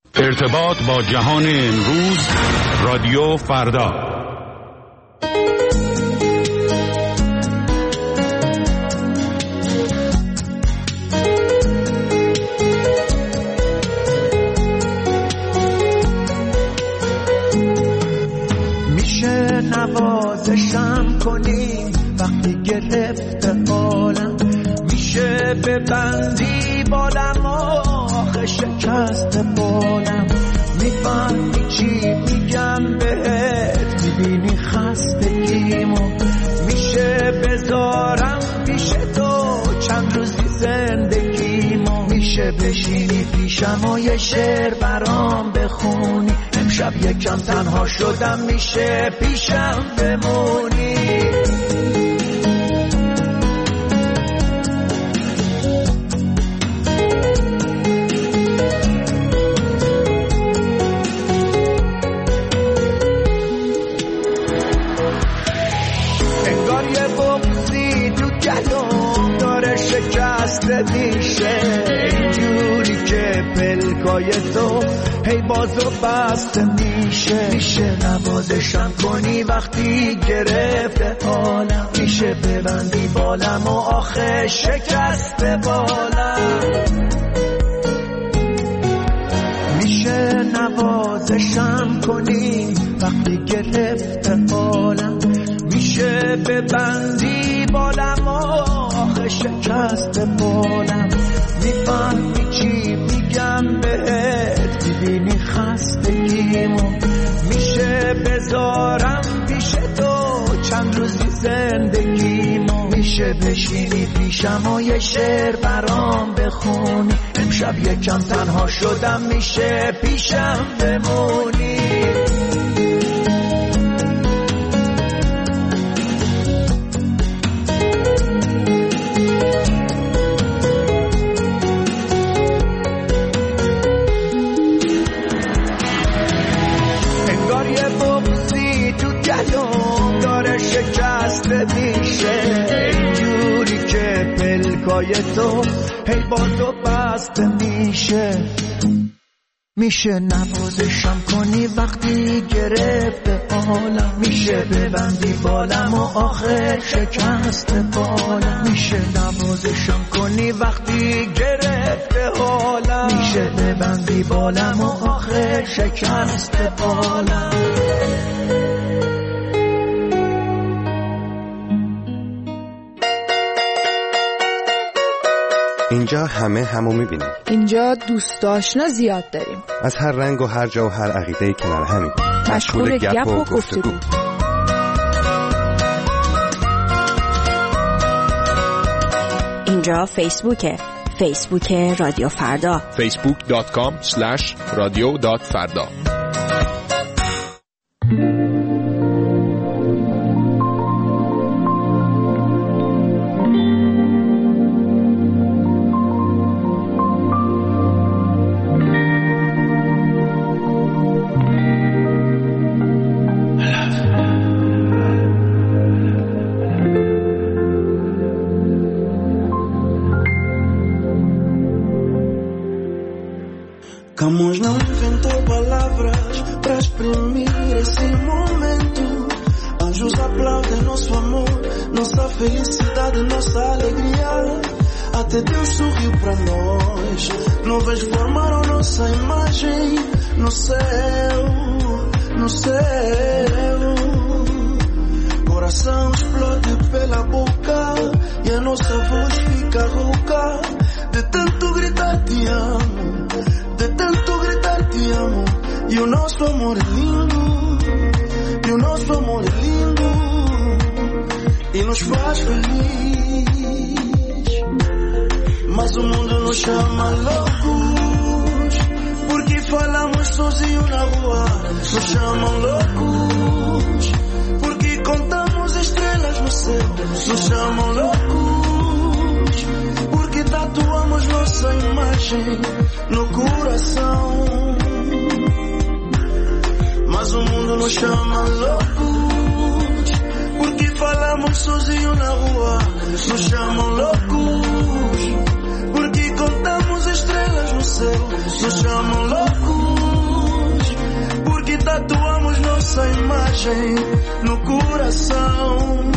ارتباط با جهان امروز، رادیو فردا. میشه نوازشم کنی وقتی گرفته حالم، میشه ببندی بالم آخه شکست بالم، میفهمی چی میگم بهت، میبینی خستگیمو، میشه بذارم پیش تو چند روزی زندگیمو، میشه بشینی پیشم و یه شعر برام بخونی، امشب یکم تنها شدم میشه پیشم بمونی. میشه اینجوری که پلکای تو هی بازو بسته میشه، میشه نوازشم کنی وقتی گرفته حالم، میشه ببندی بالم و آخه شکست بالم، میشه نوازشم کنی وقتی گرفته حالم، میشه ببندی بالم و آخه شکست بالم، میفهمی چی میگم بهت، میبینی خستگیمو، میشه بذارم پیش تو چند روزی زندگیمو، میشه بشینی پیشم و یه شعر برام بخونی، امشب یکم تنها شدم میشه پیشم بمونی. میشه اینجوری که پلکای تو هی بازو بسته میشه، میشه نوازشم کنی وقتی گرفته حالم، میشه ببندی بالم و آخه شکست بالم، میشه نوازشم کنی وقتی گرفته حالم، میشه ببندی بالم و آخه شکست بالم. اینجا همو میبینیم. اینجا دوست آشنا زیاد داریم. از هر رنگ و هر جا و هر عقیده‌ای کنار همیم. مشغول گپ و گفتگو. اینجا فیسبوک رادیو فردا. facebook.com/radio.farda. Camões não inventou palavras para exprimir esse momento. Anjos aplaudem nosso amor, nossa felicidade, nossa alegria. Até Deus sorriu para nós. Nuvens formaram nossa imagem no céu, no céu. Coração explode pela boca e a nossa voz fica rouca de tanto gritar te amo. De tanto gritar te amo. E o nosso amor é lindo. E o nosso amor é lindo. E nos faz feliz. Mas o mundo nos chama loucos. Porque falamos sozinho na rua. Nos chamam loucos. Porque contamos estrelas no céu. Nos chamam loucos. Porque tatuamos nossa imagem no coração. Mas o mundo nos chama loucos. Porque falamos sozinho na rua. Nos chamam loucos. Porque contamos estrelas no céu. Nos chamam loucos. tatuamos nossa imagem no coração.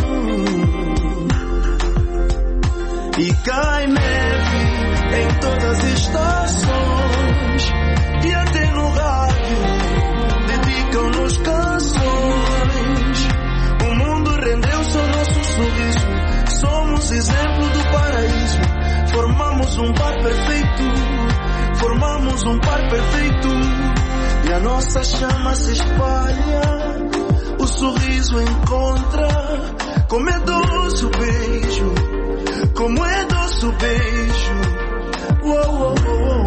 E cai neve em todas as estações, e até no rádio dedicam-nos canções. O mundo rendeu-se ao nosso sorriso, somos exemplo do paraíso. Formamos um par perfeito, formamos um par perfeito. E a nossa chama se espalha, o sorriso encontra. Como é doce o beijo, como é doce o beijo. Uou, uou, uou.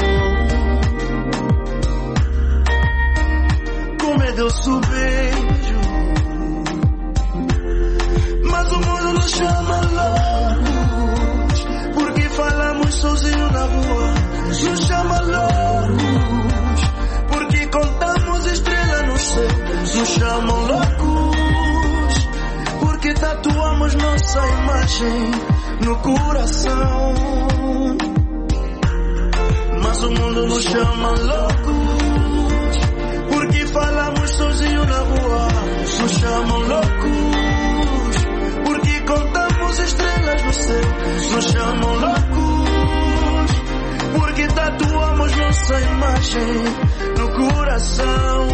Como é doce o beijo. Mas o mundo nos chama loucos, porque falamos sozinho na rua. Nos chama loucos, porque contamos estrelas no céu. Nos chamam loucos, porque tatuamos nossa imagem no coração. Mas o mundo nos chama loucos, porque falamos sozinho na rua. Nos chamam loucos, porque contamos estrelas no céu. Nos chamam loucos, porque tatuamos nossa imagem no coração.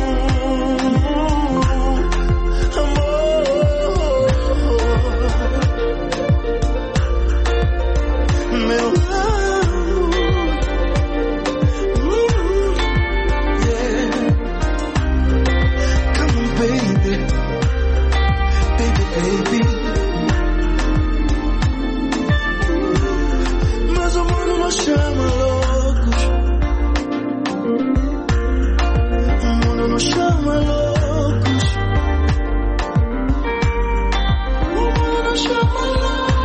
Meu amor, yeah. Come on, baby, baby, baby. Mas o mundo nos chama loucos, o mundo nos chama loucos, o mundo nos chama loucos.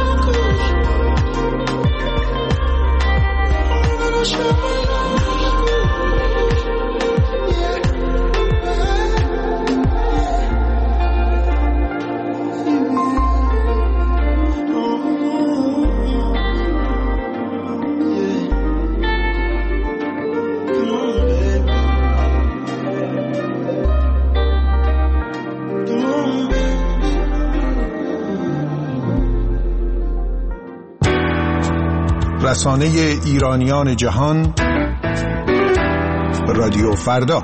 رسانه ایرانیان جهان، رادیو فردا.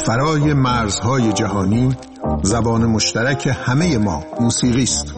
فرای مرزهای جهانی زبان مشترک همه ما موسیقی است.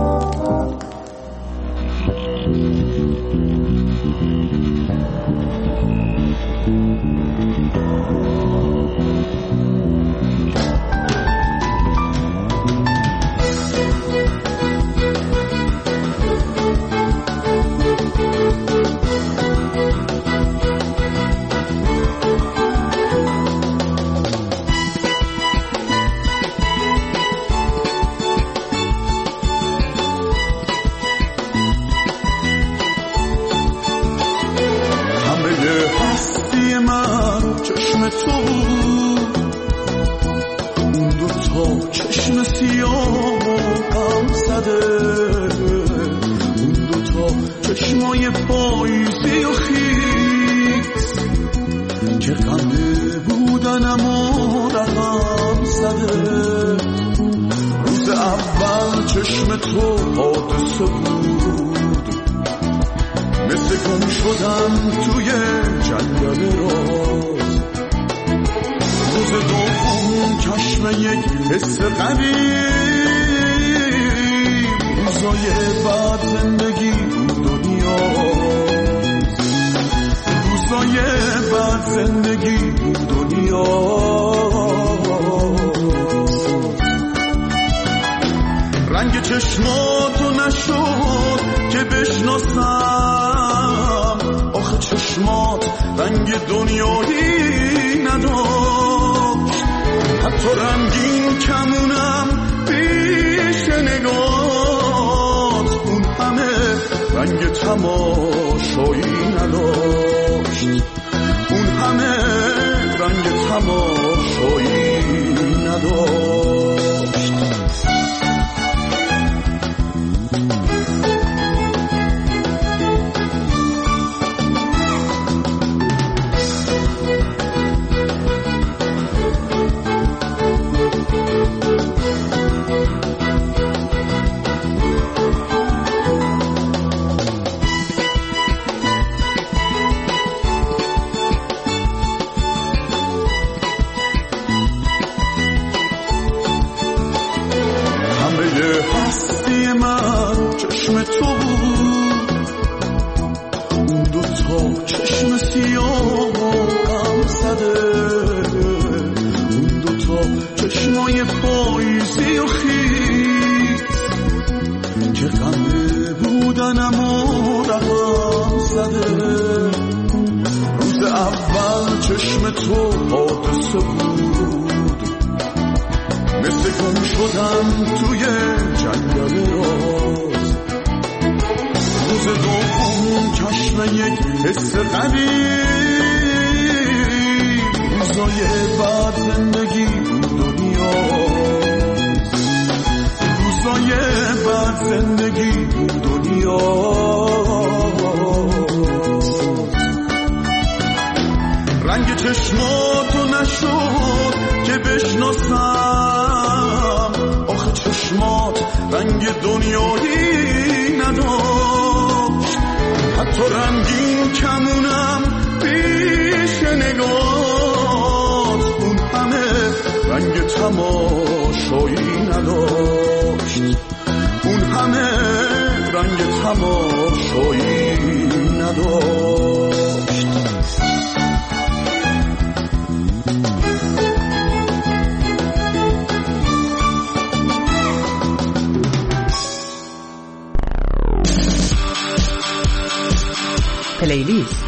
پلیلیست.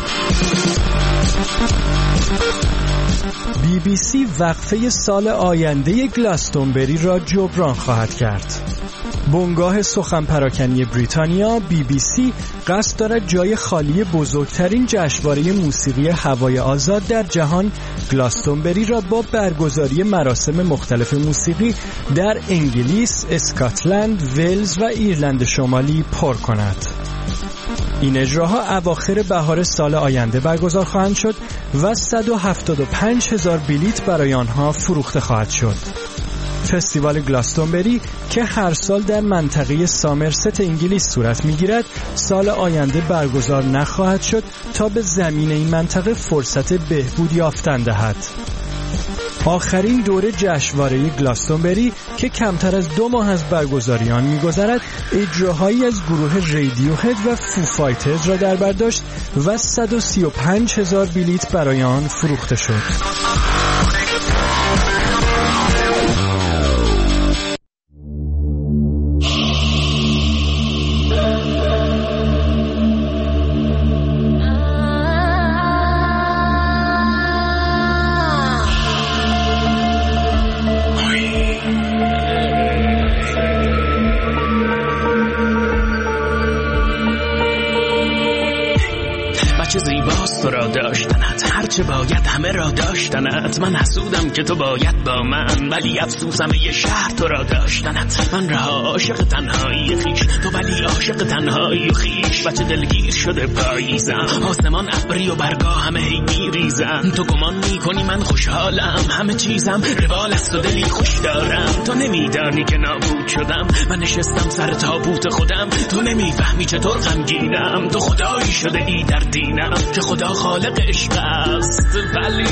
BBC وقفه سال آینده گلاستونبری را جبران خواهد کرد. بنگاه سخن پراکنی بریتانیا BBC قصد دارد جای خالی بزرگترین جشنواره موسیقی هوای آزاد در جهان گلاستونبری را با برگزاری مراسم مختلف موسیقی در انگلیس، اسکاتلند، ولز و ایرلند شمالی پر کند. این اجراها اواخر بهار سال آینده برگزار خواهند شد و 175,000 بلیت برای آنها فروخته خواهد شد. فستیوال گلاستونبری که هر سال در منطقه سامرست انگلیس صورت می‌گیرد، سال آینده برگزار نخواهد شد تا به زمین این منطقه فرصت بهبود یافتن دهد. آخرین دوره جشنواره گلاستونبری که کمتر از 2 ماه از برگزاری آن می‌گذرد، اجراهایی از گروه رادیوهد و فو فایترز را در بر داشت و 135,000 بلیت برای آن فروخته شد. تو را داشتنت هرچه باید همه را داشتنت. من حسودم که تو باید با من، ولی افسوسم یه شهر تو را داشتنت. من رها عاشق تنهایی خیش، تو ولی عاشق تنهایی و خیش. بچه دلگیر شده پاییزم، آسمان ابری و برگاه همه هی ریزم. تو گمان میکنی من خوشحالم، همه چیزم روال است و دلی خوش دارم. تو نمیدانی که نابود شدم، من نشستم سر تابوت خودم. تو نمیفهمی چطور غمگینم، تو خدایی شده ای در دینم که خدا خالق عشق است. ولی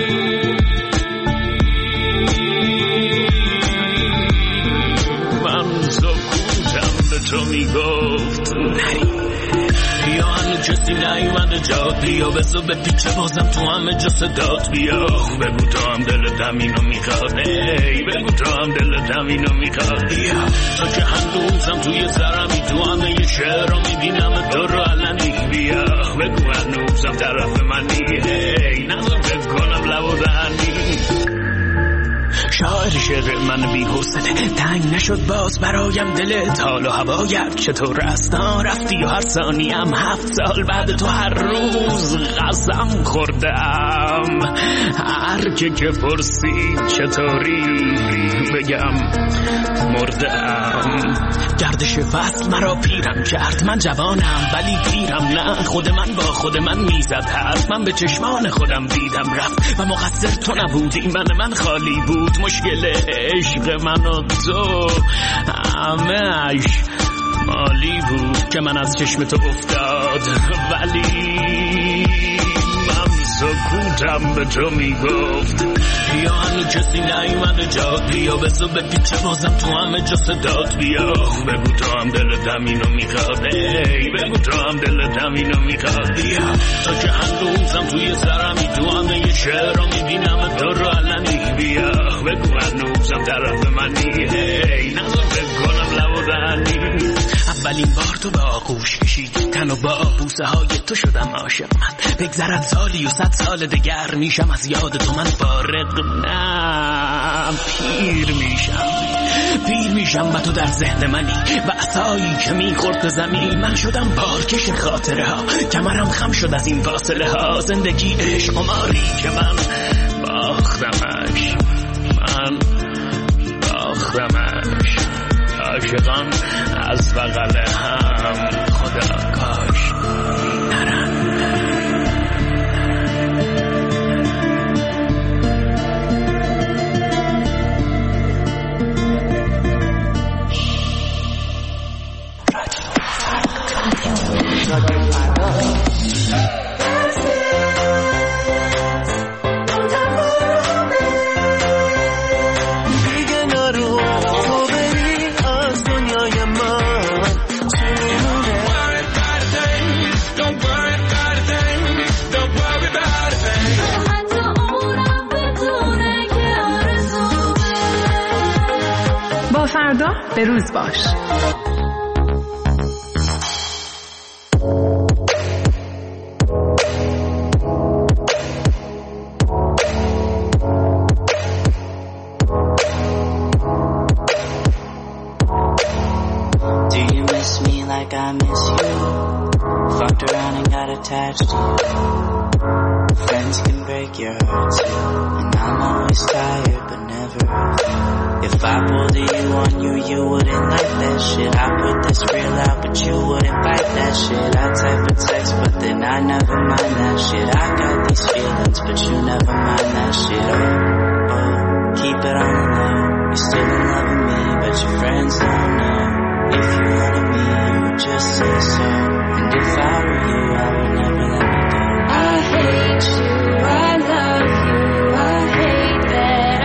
من سکوتم به تو میگفت نری، یا هنو کسی نیومده جاد بیا، بزو به پیچه بازم تو همه جا صدات بیا. بگو تو هم دلتم اینو میخواد، ای بگو تو هم دلتم اینو میخواد. بیا تو که هنوزم توی سرمی، تو همه یه شعر رو میبینم تو رو علنی. بیا بگو هنوزم طرف منی، ای نظر فکر کنم لب و دهنی. شاعر شعر من بی حوصله، تنگ نشد باز برایم دلت. حال و هوایت چطور است؟ رفتی و هر ثانیم 7 سال بعد تو هر روز قسم خوردم. هر که پرسید چطوری بگم مردم. گردش فصل مرا پیرم کرد، من جوانم ولی پیرم نه. خود من با خود من میزد حرف، من به چشمان خودم دیدم رفت. و مقصر تو نبودی، من خالی بود. مشکل عشق من و تو همه‌اش مالی بود که من از چشم تو افتاد. ولی من سکوتم به تو میگفت، یا هنو کسی نیومده جاد بیا. بزو به پیچه بازم تو همه جا صدات بیا. بگو تو هم دلتم اینو میخواد، ای بگو تو هم دلتم اینو میخواد. بیا تا که هنوزم توی سرمی، تو همه یه شعر رو میبینم تو رو علنی. بیا بگو هنوزم طرف منی، ای نظر فکر کنم لب و دهنی. اولین بار تو به آغوش کشید تن و با بوسه های تو شدم عاشق. من بگذرد سالی و 100 سال دگر میشم از یاد تو من فارغ. نه پیر میشم و تو در ذهن منی و عصایی که میخورد به زمین. من شدم بارکش خاطره ها، کمرم خم شد از این فاصله ها. زندگی عشق قماری که من باختمش، من باختمش. عاشقان از بغل هم خدا کاش نرن. فردا به روز باش. Do you miss me like I miss you? Fucked around and got attached to you. Friends can break your heart too, and I'm always tired but never of you. If I pulled a you on you, you wouldn't like that shit. I put this real out, but you wouldn't bite that shit. I type a text, but then I never mind that shit. I got these feelings, but you never mind that shit. Oh, keep it on the low. You're still in love with me, but your friends don't know. If you wanted me, you would just say so. And if I were you, I would never let me go. I hate you, I love you, I hate that.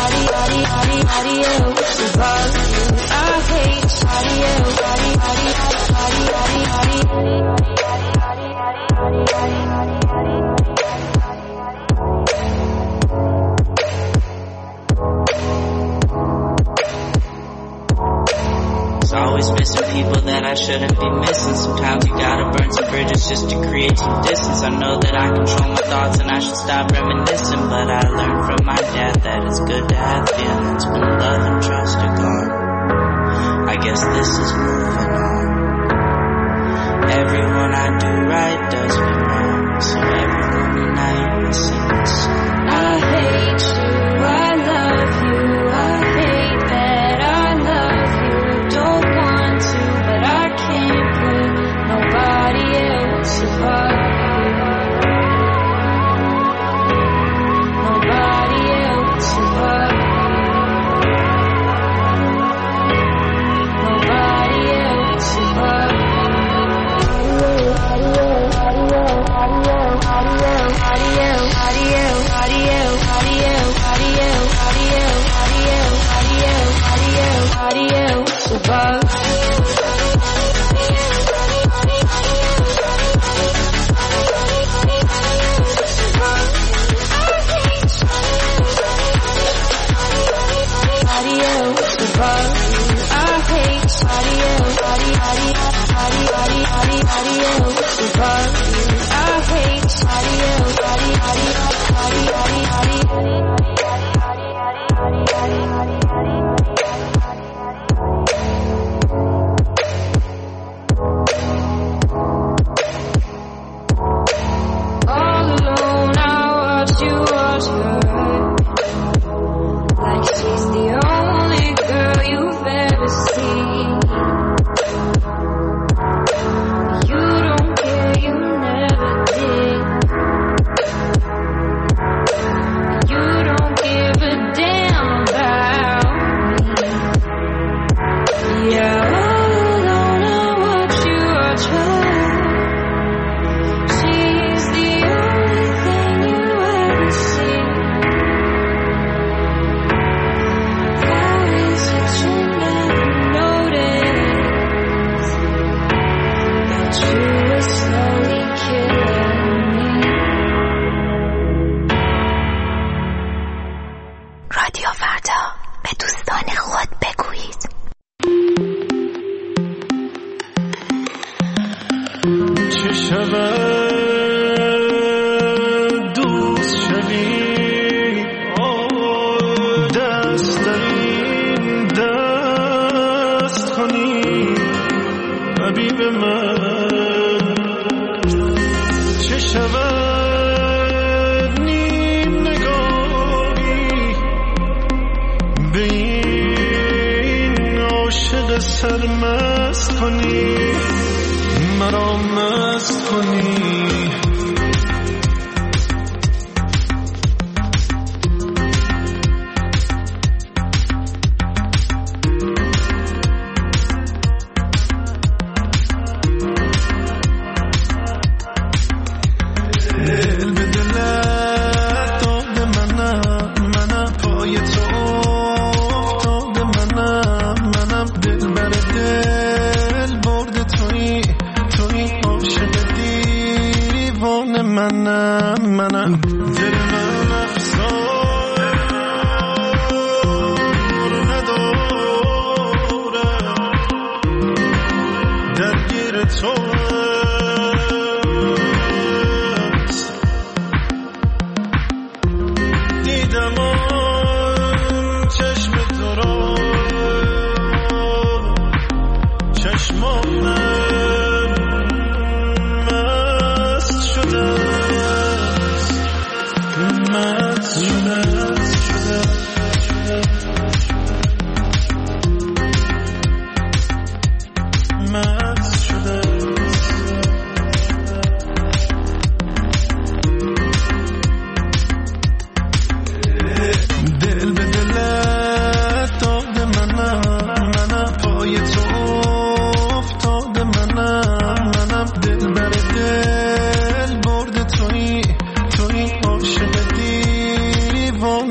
Always missing people that I shouldn't be missing. Sometimes you gotta burn some bridges just to create some distance. I know that I control my thoughts and I should stop reminiscing, but I learned from my dad that it's good to have feelings when love and trust are gone. I guess this is moving on. Everyone I do right does me wrong, so every lonely night I sing a song. I hate you, I love you, I hate that I love you. Don't want to, but I can't put nobody else above you. Nobody else above you. Nobody else above you.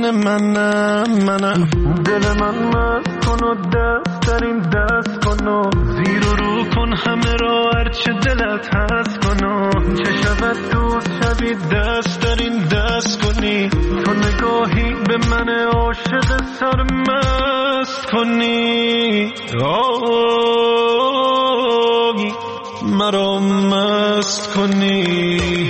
منم دل من مست کن و دست در این دست کن و زیر و رو کن همه را هرچه دلت هست کن و چه شود دوست شوی دست در این دست کنی تو نگاهی به من عاشق سرمست کنی مرا مست کنی